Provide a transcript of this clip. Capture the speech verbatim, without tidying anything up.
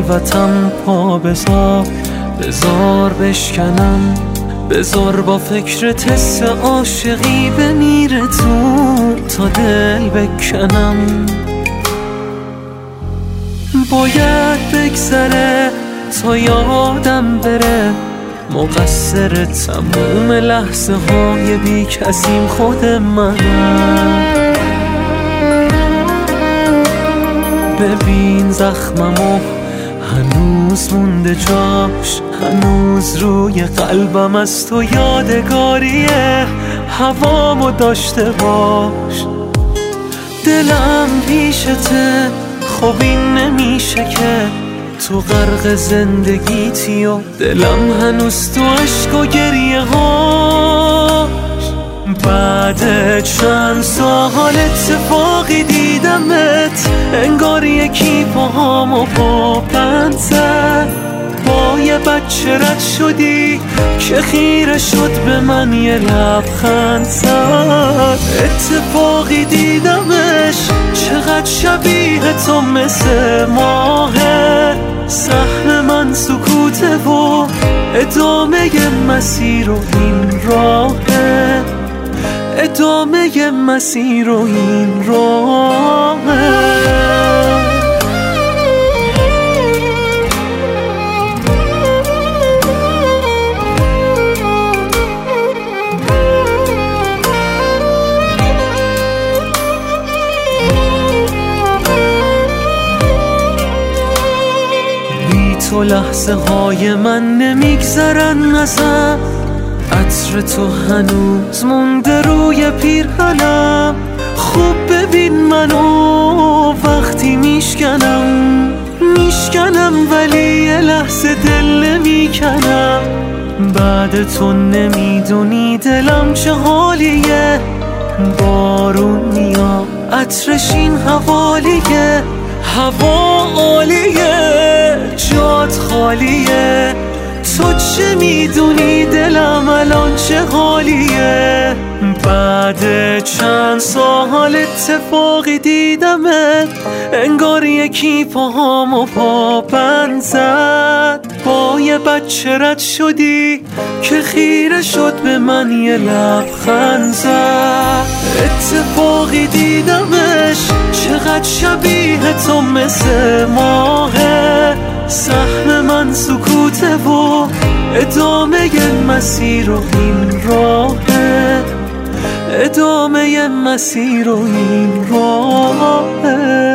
خلوتم پا بذار، بذار بشکنم، بذار با فکر تست عاشقی بمیره تو تا دل بکنم. باید بگذره تا یادم بره، مقصر تموم لحظه های بی کسیم خود منم. ببین زخممو هنوز مونده جاش، هنوز روی قلبم از تو یادگاریه، هوامو داشته باش. دلم پیشته، خب این نمیشه که تو غرق زندگیتی و دلم هنوز تو عشق و گریه هاش. بعد چند سال اتفاقی دیدمت، انگار یکی پاهامو با بند زد. با یه بچه رد شدی که خیره شد به من یه لبخند زد. اتفاقی دیدمش چقدر شبیه تو مثل ماهه، سهم من سکوته و ادامه مسیر و این راهه، ادامه مسیر و این راهه. تو لحظه های من نمیگذرن ازم، عطر تو هنوز مونده روی پیرهنم. خوب ببین منو وقتی میشکنم، میشکنم ولی یه لحظه دل نمیکنم. بعد تو نمیدونی دلم چه حالیه، بارون میاد عطرش این حوالیه، هوا عالیه جات خالیه. تو چه میدونی دلم الان چه حالیه. بعد چند سال اتفاقی دیدمت، انگار یکی پاهامو پا بند زد. با یه بچه رد شدی که خیره شد به من یه لبخند زد. اتفاقی دیدمش چقدر شبیه تو مثل ماهه، سهم من سکوته و ادامه مسیر و این راهه، ادامه مسیر و این راهه.